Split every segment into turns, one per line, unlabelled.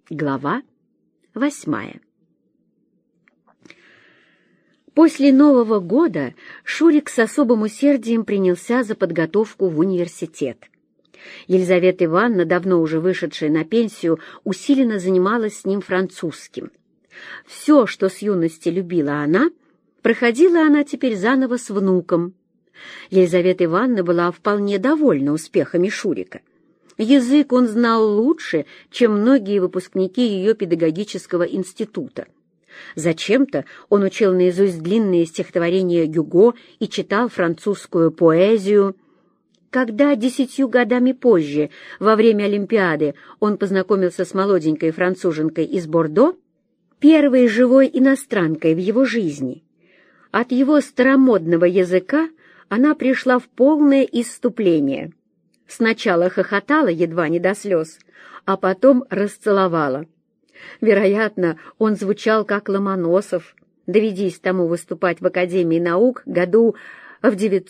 Глава 8. После Нового года Шурик с особым усердием принялся за подготовку в университет. Елизавета Ивановна, давно уже вышедшая на пенсию, усиленно занималась с ним французским. Все, что с юности любила она, проходила она теперь заново с внуком. Елизавета Ивановна была вполне довольна успехами Шурика. Язык он знал лучше, чем многие выпускники ее педагогического института. Зачем-то он учил наизусть длинные стихотворения Гюго и читал французскую поэзию. Когда 10 годами позже, во время Олимпиады, он познакомился с молоденькой француженкой из Бордо, первой живой иностранкой в его жизни, от его старомодного языка она пришла в полное исступление. Сначала хохотала едва не до слез, а потом расцеловала. Вероятно, он звучал как Ломоносов, доведись тому выступать в Академии наук году в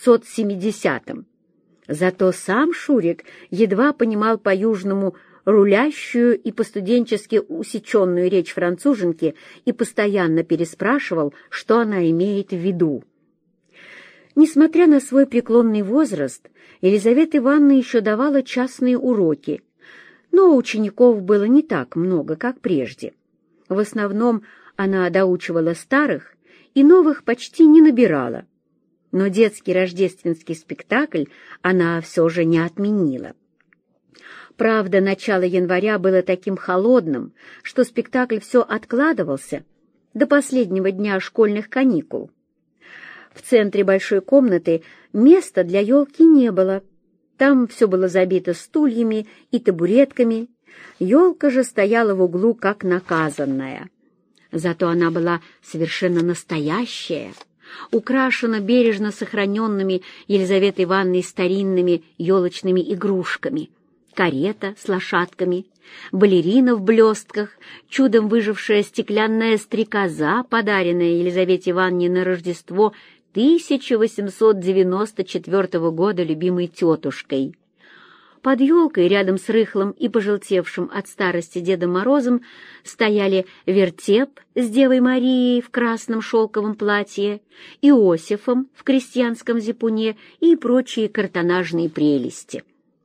970-м. Зато сам Шурик едва понимал по-южному рулящую и по-студенчески усеченную речь француженки и постоянно переспрашивал, что она имеет в виду. Несмотря на свой преклонный возраст, Елизавета Ивановна еще давала частные уроки, но учеников было не так много, как прежде. В основном она доучивала старых и новых почти не набирала. Но детский рождественский спектакль она все же не отменила. Правда, начало января было таким холодным, что спектакль все откладывался до последнего дня школьных каникул. В центре большой комнаты места для елки не было. Там все было забито стульями и табуретками. Елка же стояла в углу, как наказанная. Зато она была совершенно настоящая, украшена бережно сохраненными Елизаветой Ивановной старинными елочными игрушками. Карета с лошадками, балерина в блестках, чудом выжившая стеклянная стрекоза, подаренная Елизавете Ивановне на Рождество 1894 года любимой тетушкой. Под елкой, рядом с рыхлым и пожелтевшим от старости Дедом Морозом, стояли вертеп с Девой Марией в красном шелковом платье, Иосифом в крестьянском зипуне и прочие картонажные прелести.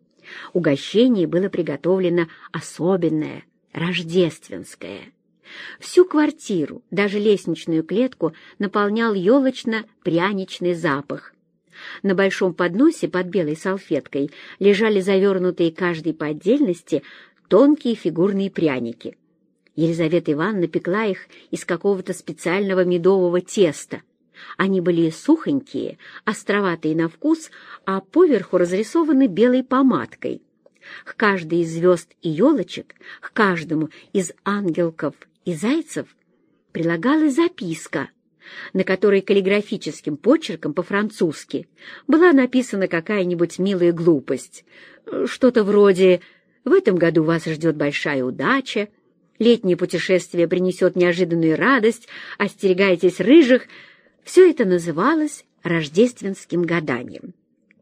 Угощение было приготовлено особенное, рождественское. Всю квартиру, даже лестничную клетку, наполнял елочно-пряничный запах. На большом подносе под белой салфеткой лежали завернутые каждый по отдельности тонкие фигурные пряники. Елизавета Ивановна пекла их из какого-то специального медового теста. Они были сухонькие, островатые на вкус, а поверху разрисованы белой помадкой. К каждой из звезд и елочек, к каждому из ангелков и зайцев прилагалась записка, на которой каллиграфическим почерком по-французски была написана какая-нибудь милая глупость. Что-то вроде «В этом году вас ждет большая удача», «Летнее путешествие принесет неожиданную радость», «Остерегайтесь рыжих». Все это называлось рождественским гаданием.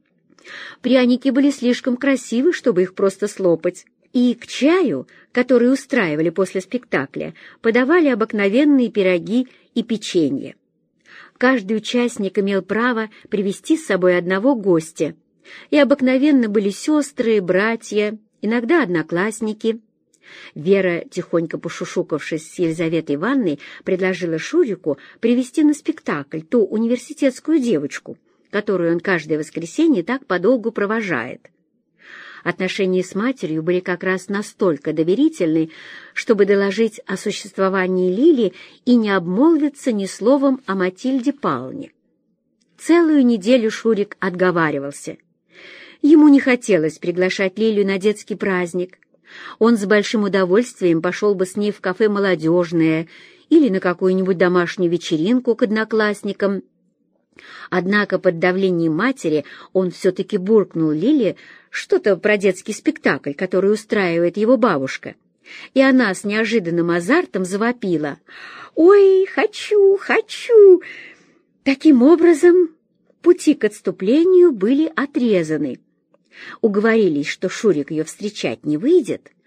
Пряники были слишком красивы, чтобы их просто слопать, и к чаю, который устраивали после спектакля, подавали обыкновенные пироги и печенье. Каждый участник имел право привести с собой одного гостя, и обыкновенно были сестры, братья, иногда одноклассники. Вера, тихонько пошушукавшись с Елизаветой Ивановной, предложила Шурику привезти на спектакль ту университетскую девочку, которую он каждое воскресенье так подолгу провожает. Отношения с матерью были как раз настолько доверительны, чтобы доложить о существовании Лили и не обмолвиться ни словом о Матильде Павловне. Целую неделю Шурик отговаривался. Ему не хотелось приглашать Лилию на детский праздник. Он с большим удовольствием пошел бы с ней в кафе «Молодежное» или на какую-нибудь домашнюю вечеринку к одноклассникам. Однако под давлением матери он все-таки буркнул Лиле что-то про детский спектакль, который устраивает его бабушка, и она с неожиданным азартом завопила: «Ой, хочу, хочу!» Таким образом, пути к отступлению были отрезаны. Уговорились, что Шурик ее встречать не выйдет,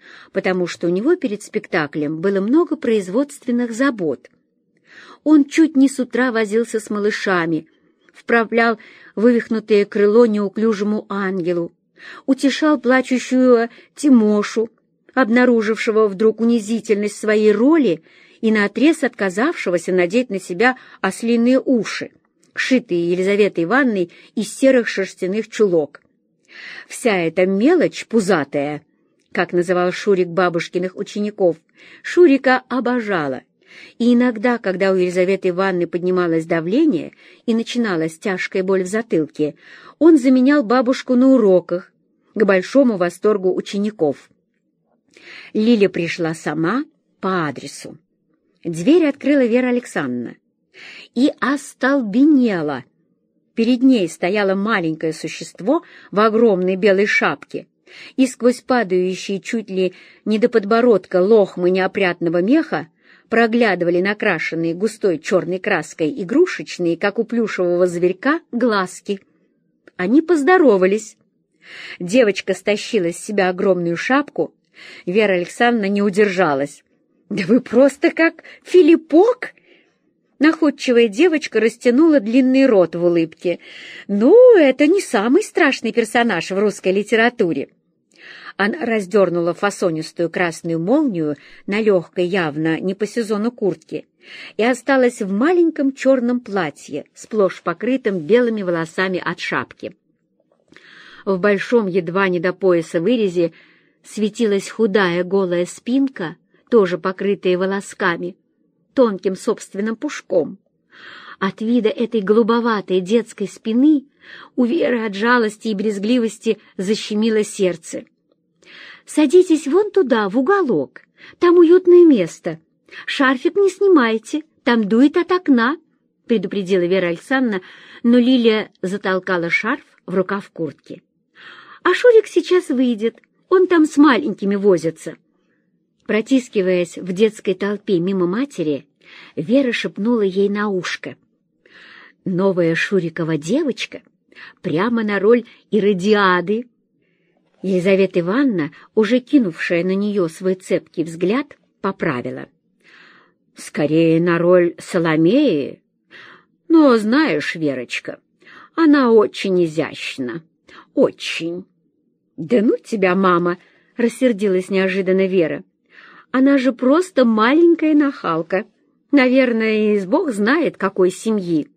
потому что у него перед спектаклем было много производственных забот. Он чуть не с утра возился с малышами, вправлял вывихнутое крыло неуклюжему ангелу, утешал плачущую Тимошу, обнаружившего вдруг унизительность своей роли и наотрез отказавшегося надеть на себя ослиные уши, сшитые Елизаветой Ивановной из серых шерстяных чулок. Вся эта мелочь пузатая, как называл Шурик бабушкиных учеников, Шурика обожала. И иногда, когда у Елизаветы Ивановны поднималось давление и начиналась тяжкая боль в затылке, он заменял бабушку на уроках, к большому восторгу учеников. Лиля пришла сама по адресу. Дверь открыла Вера Александровна и остолбенела. Перед ней стояло маленькое существо в огромной белой шапке, и сквозь падающие чуть ли не до подбородка лохмы неопрятного меха проглядывали накрашенные густой черной краской игрушечные, как у плюшевого зверька, глазки. Они поздоровались. Девочка стащила с себя огромную шапку. Вера Александровна не удержалась. «Да вы просто как Филиппок!» Находчивая девочка растянула длинный рот в улыбке. «Ну, это не самый страшный персонаж в русской литературе». Она раздернула фасонистую красную молнию на легкой, явно не по сезону куртке, и осталась в маленьком черном платье, сплошь покрытым белыми волосами от шапки. В большом, едва не до пояса вырезе, светилась худая голая спинка, тоже покрытая волосками, тонким собственным пушком. От вида этой голубоватой детской спины у Веры от жалости и брезгливости защемило сердце. «Садитесь вон туда, в уголок, там уютное место. Шарфик не снимайте, там дует от окна», — предупредила Вера Александровна, но Лилия затолкала шарф в рукав куртки. «А Шурик сейчас выйдет, он там с маленькими возится». Протискиваясь в детской толпе мимо матери, Вера шепнула ей на ушко: «Новая Шурикова девочка прямо на роль Иродиады». Елизавета Ивановна, уже кинувшая на нее свой цепкий взгляд, поправила: «Скорее на роль Соломеи. Но, знаешь, Верочка, она очень изящна, очень». «Да ну тебя, мама!» — рассердилась неожиданно Вера. «Она же просто маленькая нахалка. Наверное, из бог знает какой семьи».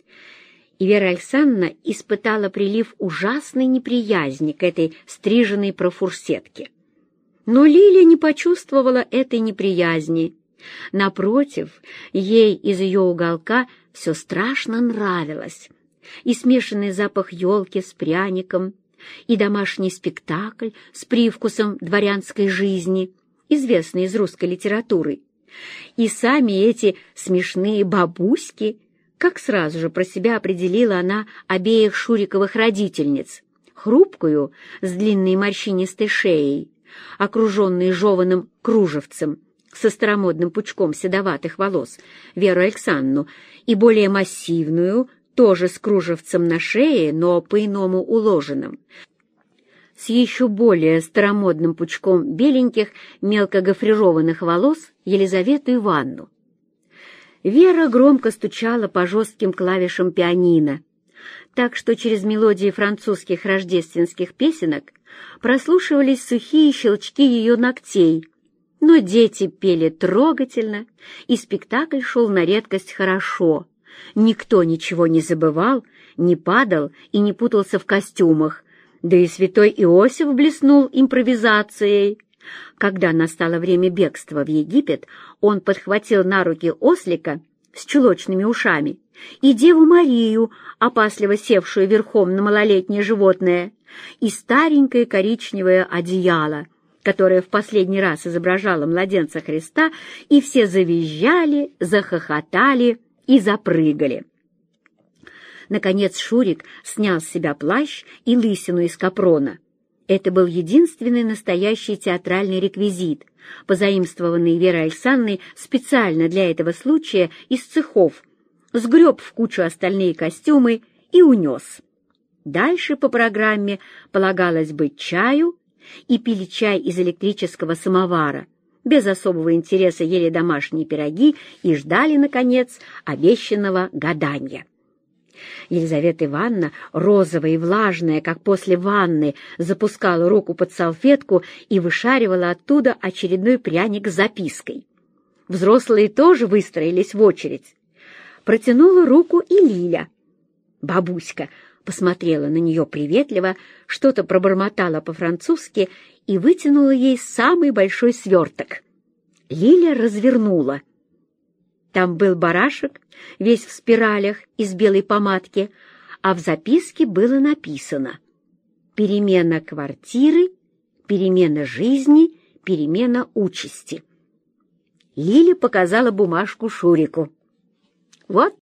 И Вера Александровна испытала прилив ужасной неприязни к этой стриженной профурсетке. Но Лиля не почувствовала этой неприязни. Напротив, ей из ее уголка все страшно нравилось. И смешанный запах елки с пряником, и домашний спектакль с привкусом дворянской жизни, известный из русской литературы, и сами эти смешные бабуськи, как сразу же про себя определила она обеих Шуриковых родительниц: хрупкую, с длинной морщинистой шеей, окруженной жеваным кружевцем, со старомодным пучком седоватых волос, Веру Александровну, и более массивную, тоже с кружевцем на шее, но по-иному уложенным, с еще более старомодным пучком беленьких, мелко гофрированных волос, Елизавету Ивановну. Вера громко стучала по жестким клавишам пианино, так что через мелодии французских рождественских песенок прослушивались сухие щелчки ее ногтей, но дети пели трогательно, и спектакль шел на редкость хорошо. Никто ничего не забывал, не падал и не путался в костюмах, да и святой Иосиф блеснул импровизацией. Когда настало время бегства в Египет, он подхватил на руки ослика с чулочными ушами и Деву Марию, опасливо севшую верхом на малолетнее животное, и старенькое коричневое одеяло, которое в последний раз изображало младенца Христа, и все завизжали, захохотали и запрыгали. Наконец Шурик снял с себя плащ и лысину из капрона. Это был единственный настоящий театральный реквизит, позаимствованный Верой Александровной специально для этого случая из цехов, сгреб в кучу остальные костюмы и унес. Дальше по программе полагалось быть чаю и пили чай из электрического самовара, без особого интереса ели домашние пироги и ждали, наконец, обещанного гаданья. Елизавета Ивановна, розовая и влажная, как после ванны, запускала руку под салфетку и вышаривала оттуда очередной пряник с запиской. Взрослые тоже выстроились в очередь. Протянула руку и Лиля. Бабуська посмотрела на нее приветливо, что-то пробормотала по-французски и вытянула ей самый большой сверток. Лиля развернула. Там был барашек, весь в спиралях из белой помадки, а в записке было написано: «Перемена квартиры, перемена жизни, перемена участи». Лиля показала бумажку Шурику. «Вот